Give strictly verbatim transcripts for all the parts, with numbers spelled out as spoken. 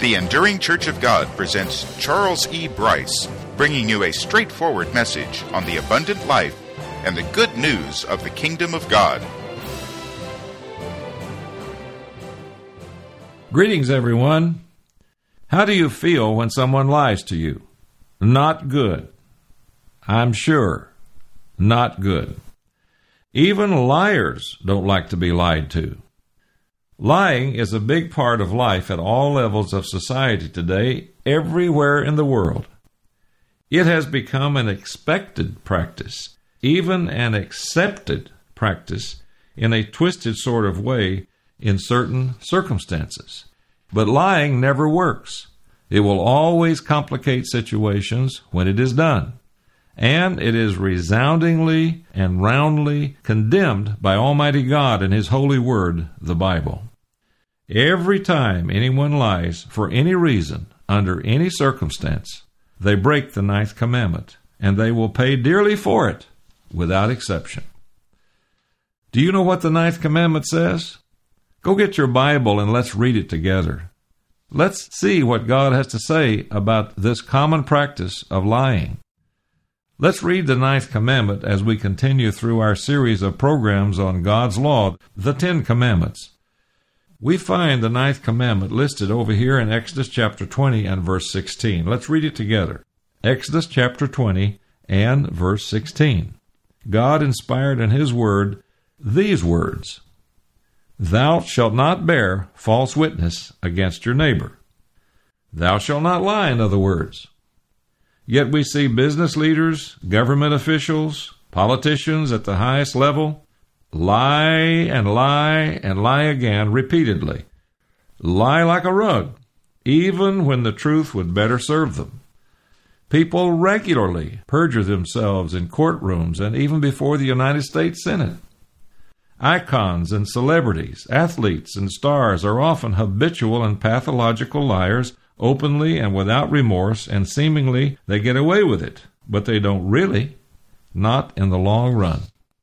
The Enduring Church of God presents Charles E. Bryce, bringing you a straightforward message on the abundant life and the good news of the kingdom of God. Greetings, everyone. How do you feel when someone lies to you? Not good. I'm sure. Not good. Even liars don't like to be lied to. Lying is a big part of life at all levels of society today, everywhere in the world. It has become an expected practice, even an accepted practice in a twisted sort of way in certain circumstances. But lying never works. It will always complicate situations when it is done. And it is resoundingly and roundly condemned by Almighty God in His holy word, the Bible. Every time anyone lies for any reason, under any circumstance, they break the ninth commandment, and they will pay dearly for it, without exception. Do you know what the ninth commandment says? Go get your Bible and let's read it together. Let's see what God has to say about this common practice of lying. Let's read the ninth commandment as we continue through our series of programs on God's law, the Ten Commandments. We find the ninth commandment listed over here in Exodus chapter twenty and verse sixteen. Let's read it together. Exodus chapter twenty and verse sixteen. God inspired in His word these words: Thou shalt not bear false witness against your neighbor. Thou shalt not lie, in other words. Yet we see business leaders, government officials, politicians at the highest level lie and lie and lie again repeatedly. Lie like a rug, even when the truth would better serve them. People regularly perjure themselves in courtrooms and even before the United States Senate. Icons and celebrities, athletes and stars are often habitual and pathological liars, openly and without remorse, and seemingly they get away with it, but they don't really, not in the long run.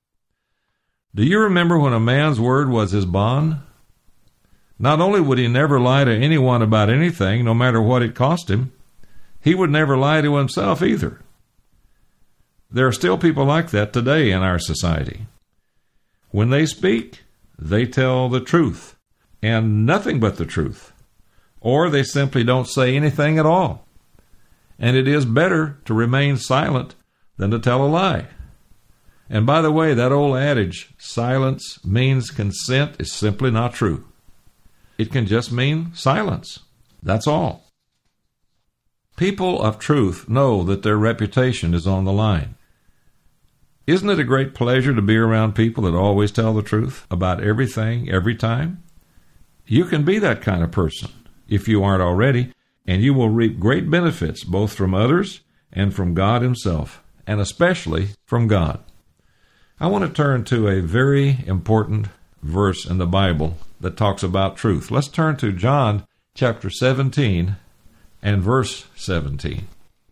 Do you remember when a man's word was his bond? Not only would he never lie to anyone about anything, no matter what it cost him, he would never lie to himself either. There are still people like that today in our society. When they speak, they tell the truth, and nothing but the truth. Or they simply don't say anything at all. And it is better to remain silent than to tell a lie. And by the way, that old adage, silence means consent, is simply not true. It can just mean silence. That's all. People of truth know that their reputation is on the line. Isn't it a great pleasure to be around people that always tell the truth about everything, every time? You can be that kind of person, if you aren't already, and you will reap great benefits both from others and from God Himself, and especially from God. I want to turn to a very important verse in the Bible that talks about truth. Let's turn to John chapter seventeen and verse seventeen.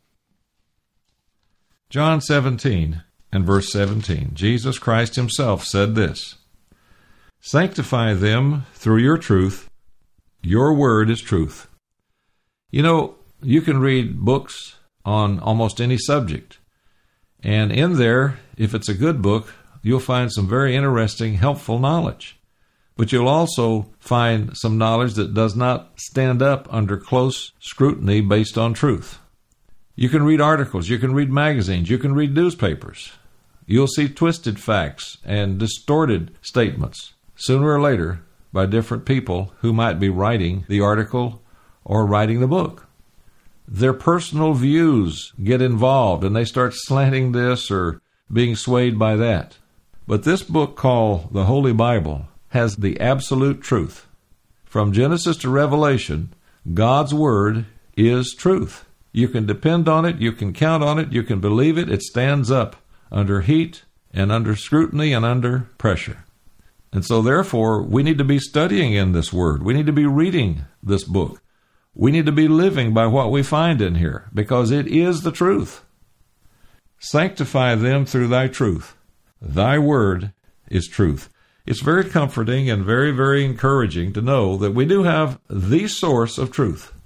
John seventeen and verse seventeen. Jesus Christ Himself said this: Sanctify them through your truth. Your word is truth. You know, you can read books on almost any subject. And in there, if it's a good book, you'll find some very interesting, helpful knowledge. But you'll also find some knowledge that does not stand up under close scrutiny based on truth. You can read articles, you can read magazines, you can read newspapers. You'll see twisted facts and distorted statements sooner or later by different people who might be writing the article or writing the book. Their personal views get involved and they start slanting this or being swayed by that. But this book called the Holy Bible has the absolute truth. From Genesis to Revelation, God's Word is truth. You can depend on it, you can count on it, you can believe it. It stands up under heat and under scrutiny and under pressure. And so therefore, we need to be studying in this Word. We need to be reading this book. We need to be living by what we find in here, because it is the truth. Sanctify them through thy truth. Thy word is truth. It's very comforting and very, very encouraging to know that we do have the source of truth.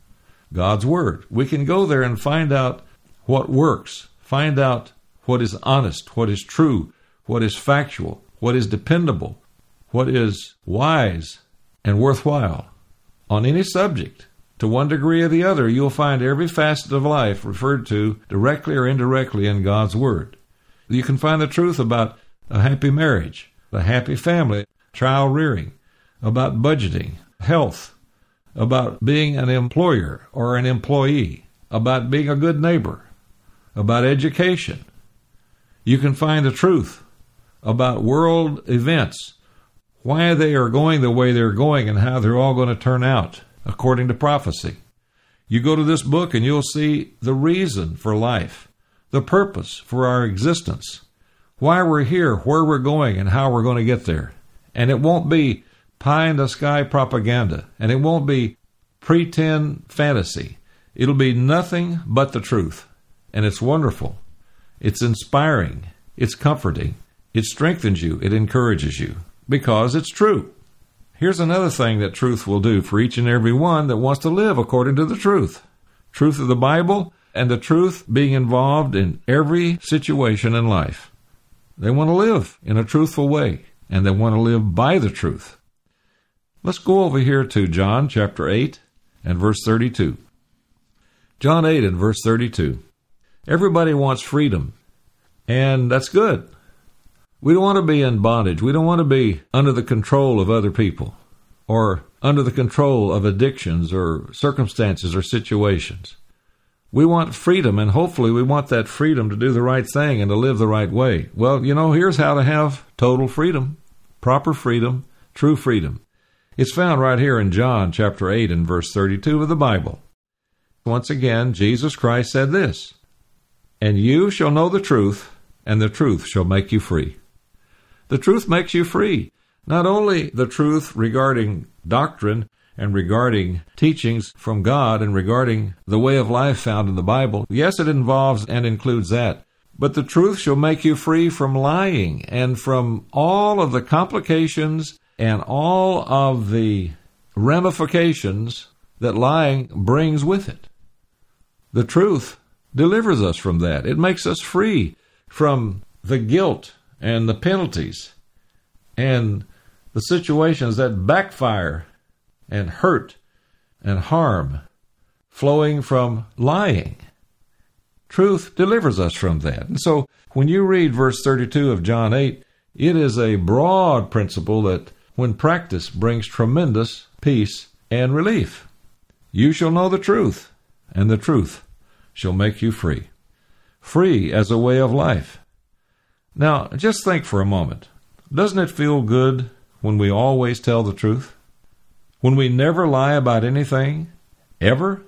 God's Word. We can go there and find out what works, find out what is honest, what is true, what is factual, what is dependable, what is wise and worthwhile. On any subject, to one degree or the other, you'll find every facet of life referred to directly or indirectly in God's Word. You can find the truth about a happy marriage, a happy family, child rearing, about budgeting, health, about being an employer or an employee, about being a good neighbor, about education. You can find the truth about world events, why they are going the way they're going and how they're all going to turn out according to prophecy. You go to this book and you'll see the reason for life, the purpose for our existence, why we're here, where we're going, and how we're going to get there. And it won't be pie-in-the-sky propaganda, and it won't be pretend fantasy. It'll be nothing but the truth. And it's wonderful. It's inspiring. It's comforting. It strengthens you. It encourages you because it's true. Here's another thing that truth will do for each and every one that wants to live according to the truth. Truth of the Bible and the truth being involved in every situation in life. They want to live in a truthful way, and they want to live by the truth. Let's go over here to John chapter eight and verse thirty-two. John eight and verse thirty-two. Everybody wants freedom, and that's good. We don't want to be in bondage. We don't want to be under the control of other people or under the control of addictions or circumstances or situations. We want freedom, and hopefully we want that freedom to do the right thing and to live the right way. Well, you know, here's how to have total freedom, proper freedom, true freedom. It's found right here in John chapter eight and verse thirty-two of the Bible. Once again, Jesus Christ said this, "And you shall know the truth, and the truth shall make you free." The truth makes you free. Not only the truth regarding doctrine and regarding teachings from God and regarding the way of life found in the Bible. Yes, it involves and includes that. But the truth shall make you free from lying and from all of the complications and all of the ramifications that lying brings with it. The truth delivers us from that. It makes us free from the guilt and the penalties and the situations that backfire and hurt and harm flowing from lying. Truth delivers us from that. And so when you read verse thirty-two of John eight, it is a broad principle that when practiced brings tremendous peace and relief. You shall know the truth, and the truth shall make you free. Free as a way of life. Now, just think for a moment. Doesn't it feel good when we always tell the truth? When we never lie about anything, ever?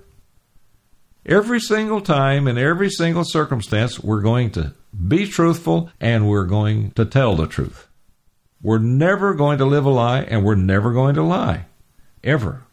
Every single time, in every single circumstance, we're going to be truthful and we're going to tell the truth. We're never going to live a lie and we're never going to lie. Ever.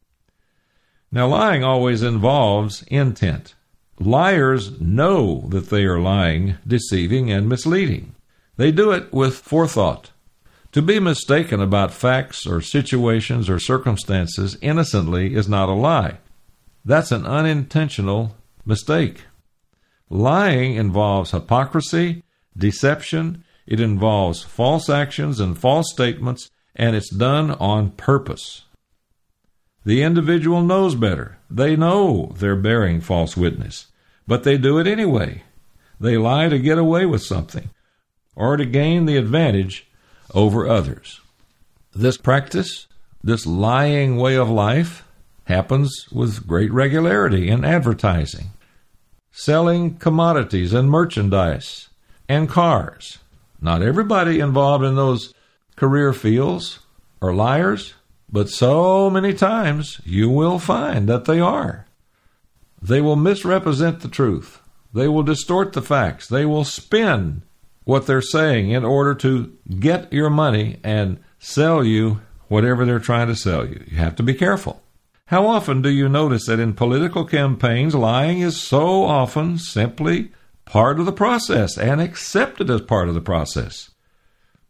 Now, lying always involves intent. Liars know that they are lying, deceiving, and misleading. They do it with forethought. To be mistaken about facts or situations or circumstances innocently is not a lie. That's an unintentional mistake. Lying involves hypocrisy, deception. It involves false actions and false statements, and it's done on purpose. The individual knows better. They know they're bearing false witness, but they do it anyway. They lie to get away with something or to gain the advantage over others. This practice, this lying way of life, happens with great regularity in advertising, selling commodities and merchandise and cars. Not everybody involved in those career fields are liars, but so many times you will find that they are. They will misrepresent the truth. They will distort the facts. They will spin what they're saying in order to get your money and sell you whatever they're trying to sell you. You have to be careful. How often do you notice that in political campaigns, lying is so often simply part of the process and accepted as part of the process?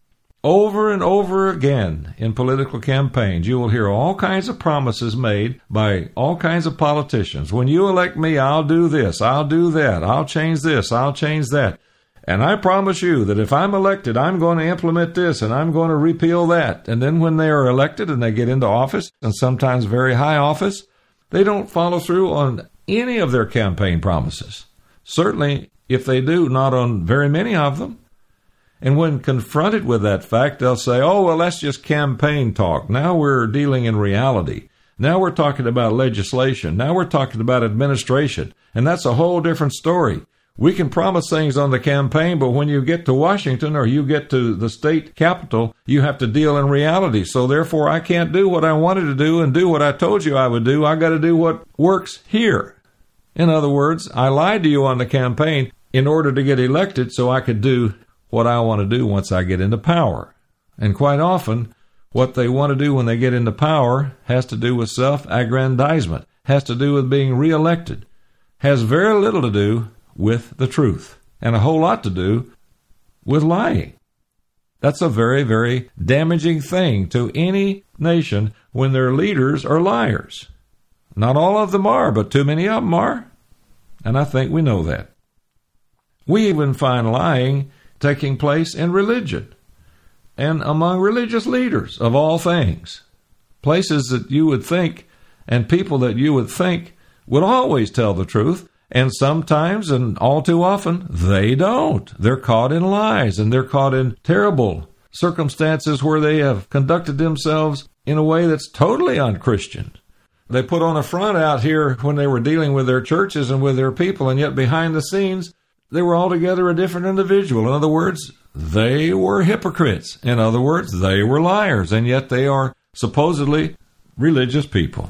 Over and over again in political campaigns, you will hear all kinds of promises made by all kinds of politicians. When you elect me, I'll do this, I'll do that, I'll change this, I'll change that. And I promise you that if I'm elected, I'm going to implement this and I'm going to repeal that. And then when they are elected and they get into office, and sometimes very high office, they don't follow through on any of their campaign promises. Certainly, if they do, not on very many of them. And when confronted with that fact, they'll say, oh, well, that's just campaign talk. Now we're dealing in reality. Now we're talking about legislation. Now we're talking about administration. And that's a whole different story. We can promise things on the campaign, but when you get to Washington or you get to the state capitol, you have to deal in reality. So therefore, I can't do what I wanted to do and do what I told you I would do. I got to do what works here. In other words, I lied to you on the campaign in order to get elected so I could do what I want to do once I get into power. And quite often, what they want to do when they get into power has to do with self-aggrandizement, has to do with being reelected, has very little to do with the truth, and a whole lot to do with lying. That's a very, very damaging thing to any nation when their leaders are liars. Not all of them are, but too many of them are, and I think we know that. We even find lying taking place in religion and among religious leaders of all things, places that you would think and people that you would think would always tell the truth. And sometimes, and all too often, they don't. They're caught in lies, and they're caught in terrible circumstances where they have conducted themselves in a way that's totally unchristian. They put on a front out here when they were dealing with their churches and with their people, and yet behind the scenes, they were altogether a different individual. In other words, they were hypocrites. In other words, they were liars, and yet they are supposedly religious people.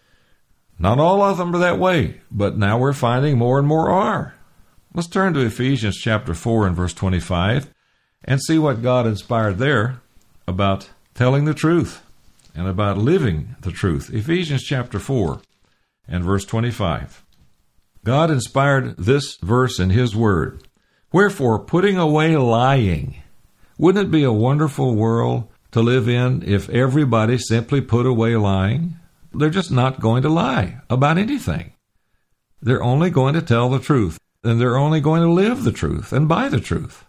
Not all of them are that way, but now we're finding more and more are. Let's turn to Ephesians chapter four and verse twenty-five and see what God inspired there about telling the truth and about living the truth. Ephesians chapter four and verse twenty-five. God inspired this verse in His Word. Wherefore, putting away lying. Wouldn't it be a wonderful world to live in if everybody simply put away lying? They're just not going to lie about anything. They're only going to tell the truth, and they're only going to live the truth and by the truth.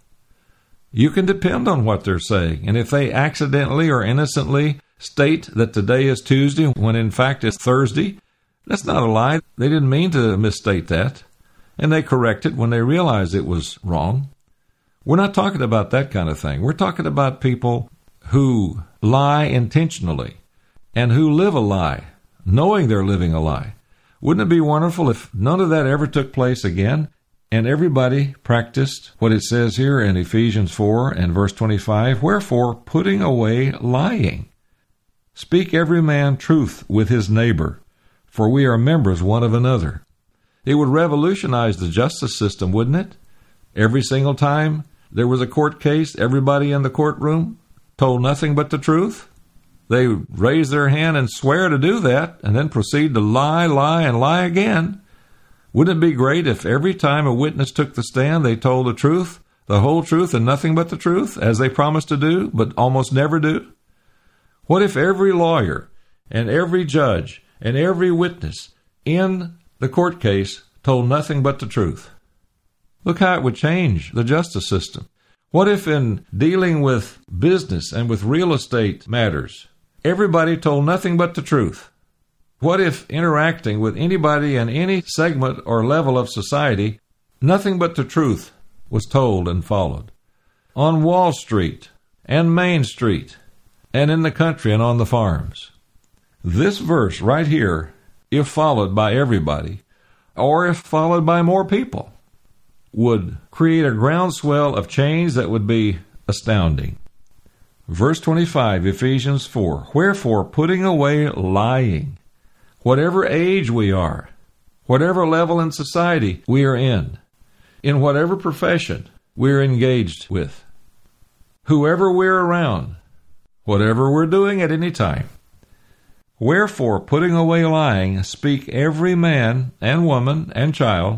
You can depend on what they're saying, and if they accidentally or innocently state that today is Tuesday when in fact it's Thursday, that's not a lie. They didn't mean to misstate that, and they correct it when they realize it was wrong. We're not talking about that kind of thing. We're talking about people who lie intentionally and who live a lie, knowing they're living a lie. Wouldn't it be wonderful if none of that ever took place again, and everybody practiced what it says here in Ephesians four and verse twenty-five, wherefore, putting away lying. Speak every man truth with his neighbor, for we are members one of another. It would revolutionize the justice system, wouldn't it? Every single time there was a court case, everybody in the courtroom told nothing but the truth. They raise their hand and swear to do that, and then proceed to lie, lie, and lie again. Wouldn't it be great if every time a witness took the stand, they told the truth, the whole truth, and nothing but the truth, as they promised to do, but almost never do? What if every lawyer and every judge and every witness in the court case told nothing but the truth? Look how it would change the justice system. What if in dealing with business and with real estate matters, everybody told nothing but the truth? What if interacting with anybody in any segment or level of society, nothing but the truth was told and followed? On Wall Street and Main Street and in the country and on the farms. This verse right here, if followed by everybody, or if followed by more people, would create a groundswell of change that would be astounding. Verse twenty-five, Ephesians four, wherefore, putting away lying, whatever age we are, whatever level in society we are in, in whatever profession we're engaged with, whoever we're around, whatever we're doing at any time. Wherefore, putting away lying, speak every man and woman and child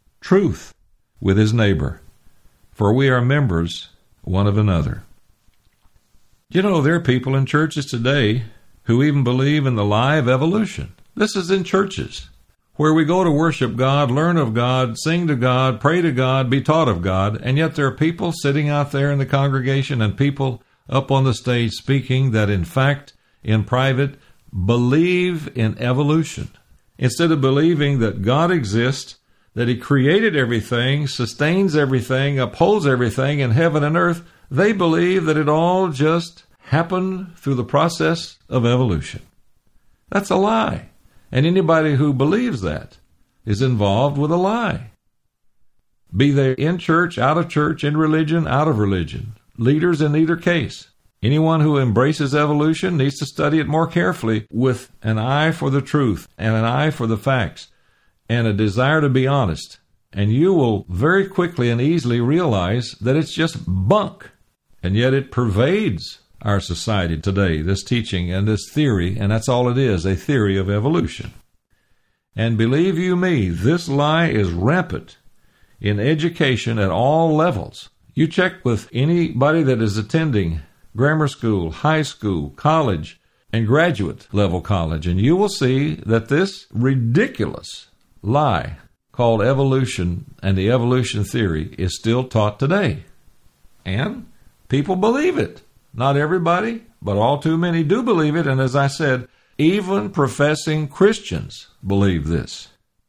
truth with his neighbor, for we are members one of another. You know, there are people in churches today who even believe in the lie of evolution. This is in churches, where we go to worship God, learn of God, sing to God, pray to God, be taught of God, and yet there are people sitting out there in the congregation and people up on the stage speaking that in fact, in private, believe in evolution. Instead of believing that God exists, that He created everything, sustains everything, upholds everything in heaven and earth, they believe that it all just happened through the process of evolution. That's a lie. And anybody who believes that is involved with a lie. Be they in church, out of church, in religion, out of religion. Leaders in either case. Anyone who embraces evolution needs to study it more carefully with an eye for the truth and an eye for the facts and a desire to be honest. And you will very quickly and easily realize that it's just bunk. And yet it pervades our society today, this teaching and this theory, and that's all it is, a theory of evolution. And believe you me, this lie is rampant in education at all levels. You check with anybody that is attending grammar school, high school, college, and graduate level college, and you will see that this ridiculous lie called evolution and the evolution theory is still taught today. And people believe it. Not everybody, but all too many do believe it, and as I said, even professing Christians believe this.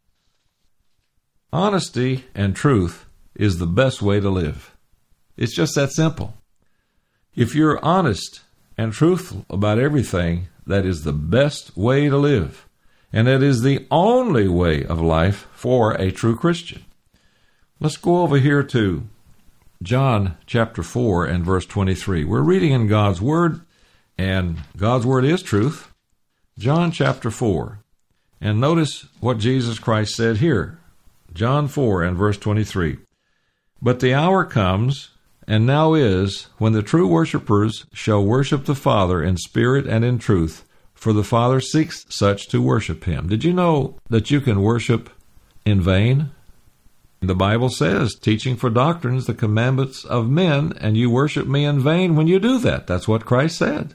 Honesty and truth is the best way to live. It's just that simple. If you're honest and truthful about everything, that is the best way to live. And it is the only way of life for a true Christian. Let's go over here to John chapter four and verse twenty-three. We're reading in God's Word, and God's Word is truth. John chapter four. And notice what Jesus Christ said here. John four and verse twenty-three. But the hour comes, and now is, when the true worshipers shall worship the Father in spirit and in truth, for the Father seeks such to worship Him. Did you know that you can worship in vain? The Bible says, teaching for doctrines the commandments of men, and you worship me in vain when you do that. That's what Christ said.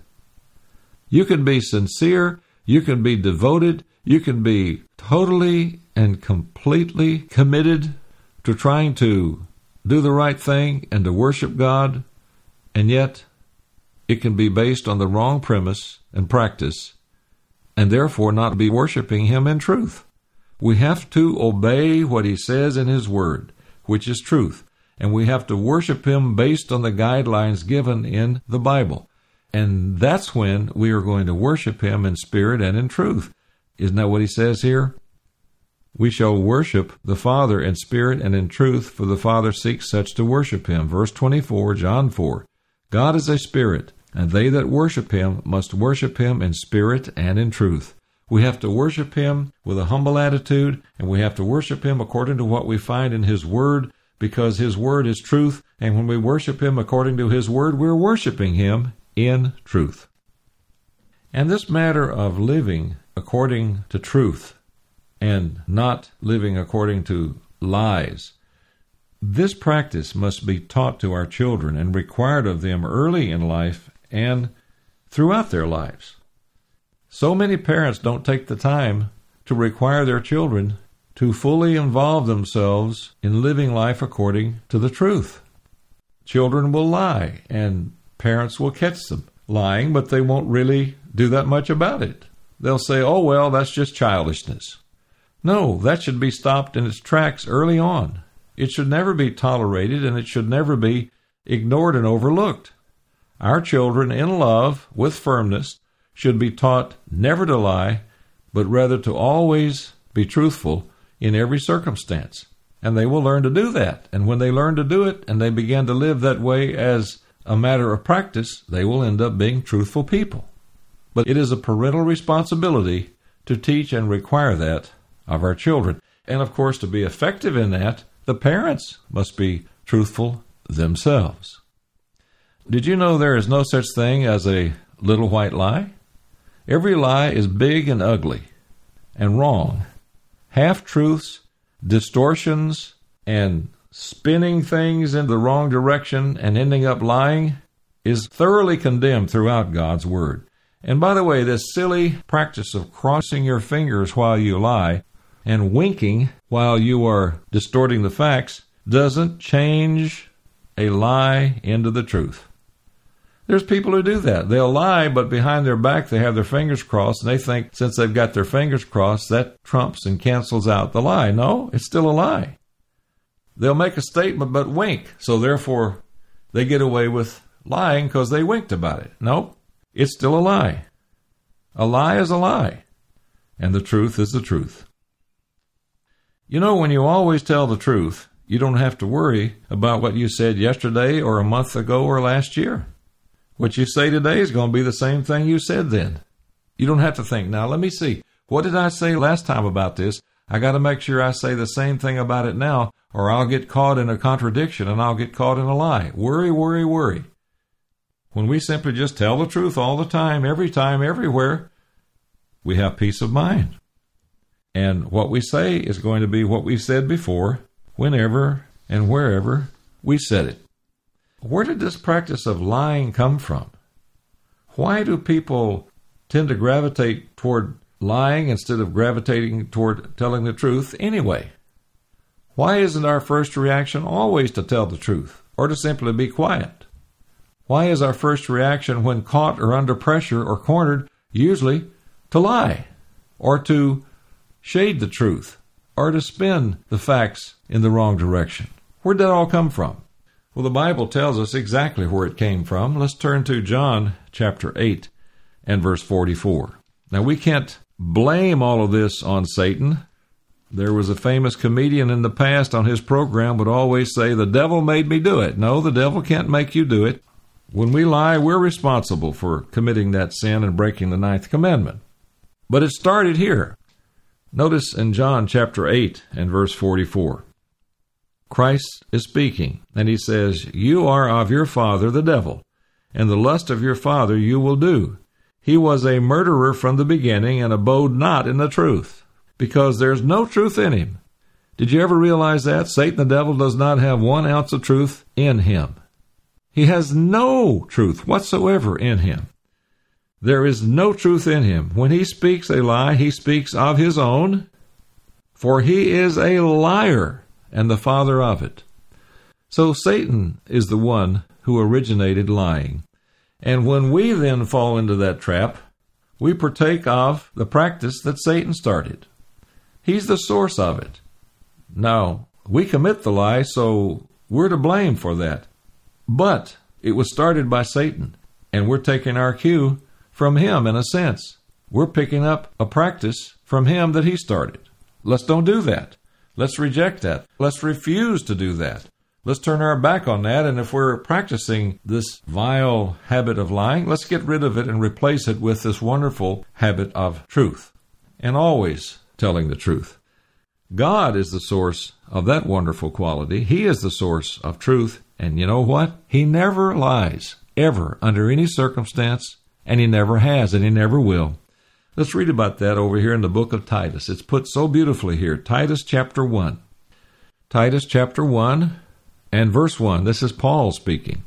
You can be sincere, you can be devoted, you can be totally and completely committed to trying to do the right thing and to worship God, and yet it can be based on the wrong premise and practice, and therefore not be worshiping Him in truth. We have to obey what He says in His Word, which is truth, and we have to worship Him based on the guidelines given in the Bible. And that's when we are going to worship Him in spirit and in truth. Isn't that what He says here? We shall worship the Father in spirit and in truth, for the Father seeks such to worship Him. Verse twenty-four, John four. God is a spirit, and they that worship Him must worship Him in spirit and in truth. We have to worship Him with a humble attitude, and we have to worship Him according to what we find in His Word, because His Word is truth, and when we worship Him according to His Word, we're worshiping Him in truth. And this matter of living according to truth and not living according to lies, this practice must be taught to our children and required of them early in life and throughout their lives. So many parents don't take the time to require their children to fully involve themselves in living life according to the truth. Children will lie, and parents will catch them lying, but they won't really do that much about it. They'll say, oh, well, that's just childishness. No, that should be stopped in its tracks early on. It should never be tolerated, and it should never be ignored and overlooked. Our children, in love, with firmness, should be taught never to lie, but rather to always be truthful in every circumstance. And they will learn to do that. And when they learn to do it, and they begin to live that way as a matter of practice, they will end up being truthful people. But it is a parental responsibility to teach and require that of our children. And of course, to be effective in that, the parents must be truthful themselves. Did you know there is no such thing as a little white lie? Every lie is big and ugly and wrong. Half-truths, distortions, and spinning things in the wrong direction and ending up lying, is thoroughly condemned throughout God's Word. And by the way, this silly practice of crossing your fingers while you lie and winking while you are distorting the facts doesn't change a lie into the truth. There's people who do that. They'll lie, but behind their back they have their fingers crossed, and they think since they've got their fingers crossed, that trumps and cancels out the lie. No, it's still a lie. They'll make a statement but wink, so therefore they get away with lying because they winked about it. No, it's still a lie. A lie is a lie, and the truth is the truth. You know, when you always tell the truth, you don't have to worry about what you said yesterday or a month ago or last year. What you say today is going to be the same thing you said then. You don't have to think, now let me see, what did I say last time about this? I got to make sure I say the same thing about it now, or I'll get caught in a contradiction and I'll get caught in a lie. Worry, worry, worry. When we simply just tell the truth all the time, every time, everywhere, we have peace of mind. And what we say is going to be what we said before, whenever and wherever we said it. Where did this practice of lying come from? Why do people tend to gravitate toward lying instead of gravitating toward telling the truth anyway? Why isn't our first reaction always to tell the truth or to simply be quiet? Why is our first reaction when caught or under pressure or cornered usually to lie or to shade the truth or to spin the facts in the wrong direction? Where'd that all come from? Well, the Bible tells us exactly where it came from. Let's turn to John chapter eight and verse forty-four. Now, we can't blame all of this on Satan. There was a famous comedian in the past on his program would always say, the devil made me do it. No, the devil can't make you do it. When we lie, we're responsible for committing that sin and breaking the ninth commandment. But it started here. Notice in John chapter eight and verse forty-four. Christ is speaking, and he says, you are of your father the devil, and the lust of your father you will do. He was a murderer from the beginning and abode not in the truth, because there's no truth in him. Did you ever realize that? Satan the devil does not have one ounce of truth in him. He has no truth whatsoever in him. There is no truth in him. When he speaks a lie, he speaks of his own, for he is a liar and the father of it. So Satan is the one who originated lying. And when we then fall into that trap, we partake of the practice that Satan started. He's the source of it. Now, we commit the lie, so we're to blame for that. But it was started by Satan, and we're taking our cue from him in a sense. We're picking up a practice from him that he started. Let's don't do that. Let's reject that. Let's refuse to do that. Let's turn our back on that, and if we're practicing this vile habit of lying, let's get rid of it and replace it with this wonderful habit of truth, and always telling the truth. God is the source of that wonderful quality. He is the source of truth, and you know what? He never lies, ever, under any circumstance, and he never has, and he never will. Let's read about that over here in the book of Titus. It's put so beautifully here. Titus chapter one. Titus chapter one and verse one. This is Paul speaking.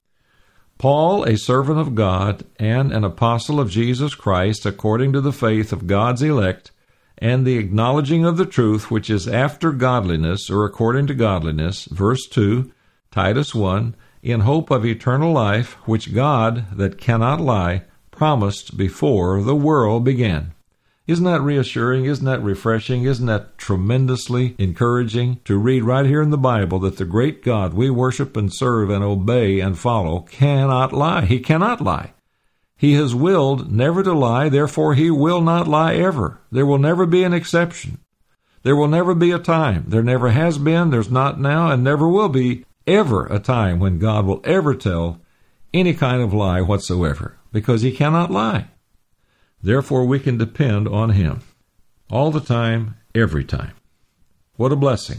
Paul, a servant of God and an apostle of Jesus Christ, according to the faith of God's elect, and the acknowledging of the truth which is after godliness, or according to godliness, verse two, Titus one, in hope of eternal life, which God, that cannot lie, promised before the world began. Isn't that reassuring? Isn't that refreshing? Isn't that tremendously encouraging to read right here in the Bible that the great God we worship and serve and obey and follow cannot lie? He cannot lie. He has willed never to lie, therefore he will not lie ever. There will never be an exception. There will never be a time. There never has been, there's not now, and never will be ever a time when God will ever tell any kind of lie whatsoever, because he cannot lie. Therefore, we can depend on him all the time, every time. What a blessing.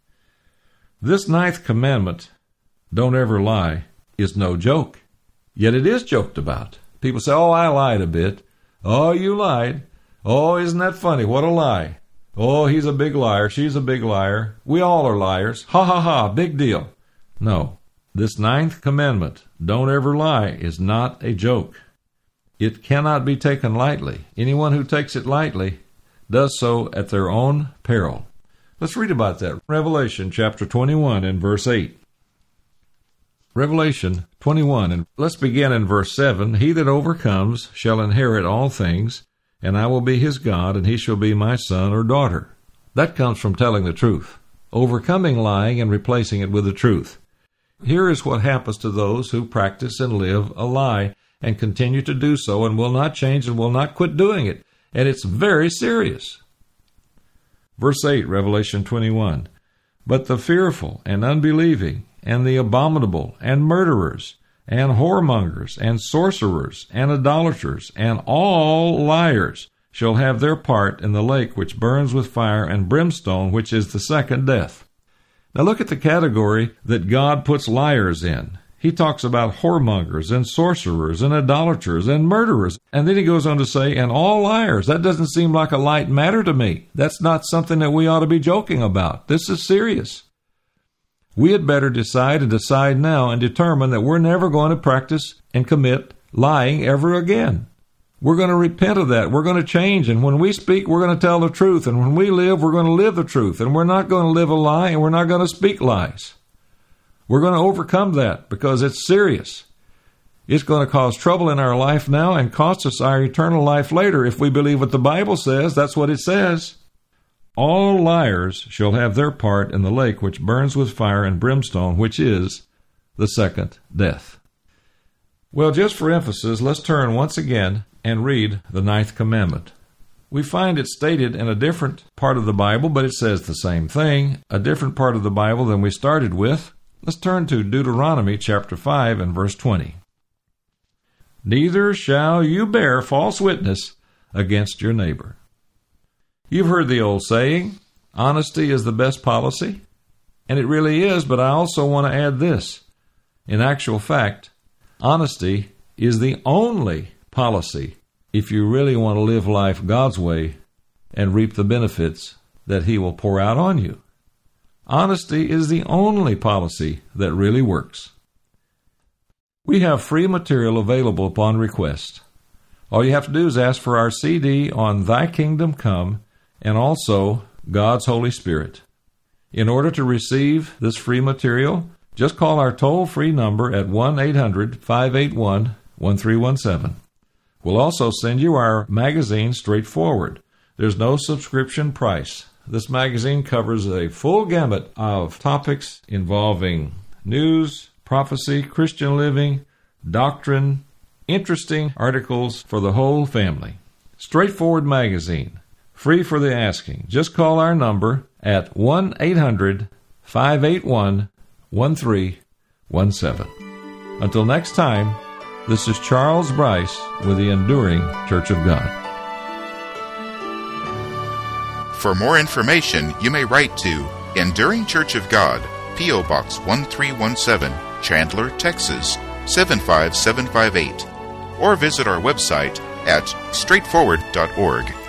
This ninth commandment, don't ever lie, is no joke. Yet it is joked about. People say, oh, I lied a bit. Oh, you lied. Oh, isn't that funny? What a lie. Oh, he's a big liar. She's a big liar. We all are liars. Ha, ha, ha. Big deal. No, This ninth commandment, don't ever lie, is not a joke. It cannot be taken lightly. Anyone who takes it lightly does so at their own peril. Let's read about that. Revelation chapter twenty-one and verse eight. Revelation twenty-one, and let's begin in verse seven. He that overcomes shall inherit all things, and I will be his God, and he shall be my son or daughter. That comes from telling the truth, overcoming lying and replacing it with the truth. Here is what happens to those who practice and live a lie and continue to do so and will not change and will not quit doing it. And it's very serious. Verse eight, Revelation twenty-one. But the fearful and unbelieving and the abominable and murderers and whoremongers and sorcerers and idolaters and all liars shall have their part in the lake which burns with fire and brimstone, which is the second death. Now look at the category that God puts liars in. He talks about whoremongers and sorcerers and idolaters and murderers. And then he goes on to say, and all liars. That doesn't seem like a light matter to me. That's not something that we ought to be joking about. This is serious. We had better decide and decide now and determine that we're never going to practice and commit lying ever again. We're going to repent of that. We're going to change. And when we speak, we're going to tell the truth. And when we live, we're going to live the truth. And we're not going to live a lie, and we're not going to speak lies. We're going to overcome that because it's serious. It's going to cause trouble in our life now and cost us our eternal life later. If we believe what the Bible says, that's what it says. All liars shall have their part in the lake which burns with fire and brimstone, which is the second death. Well, just for emphasis, let's turn once again and read the ninth commandment. We find it stated in a different part of the Bible, but it says the same thing, a different part of the Bible than we started with. Let's turn to Deuteronomy chapter five and verse twenty. Neither shall you bear false witness against your neighbor. You've heard the old saying, honesty is the best policy. And it really is, but I also want to add this. In actual fact, honesty is the only policy if you really want to live life God's way and reap the benefits that He will pour out on you. Honesty is the only policy that really works. We have free material available upon request. All you have to do is ask for our C D on Thy Kingdom Come and also God's Holy Spirit. In order to receive this free material, just call our toll-free number at one eight hundred five eight one one three one seven. We'll also send you our magazine straight forward. There's no subscription price. This magazine covers a full gamut of topics involving news, prophecy, Christian living, doctrine, interesting articles for the whole family. Straightforward magazine, free for the asking. Just call our number at one eight hundred five eight one one three one seven. Until next time, this is Charles Bryce with the Enduring Church of God. For more information, you may write to Enduring Church of God, P O. Box one three one seven, Chandler, Texas seven five seven five eight, or visit our website at straightforward dot org.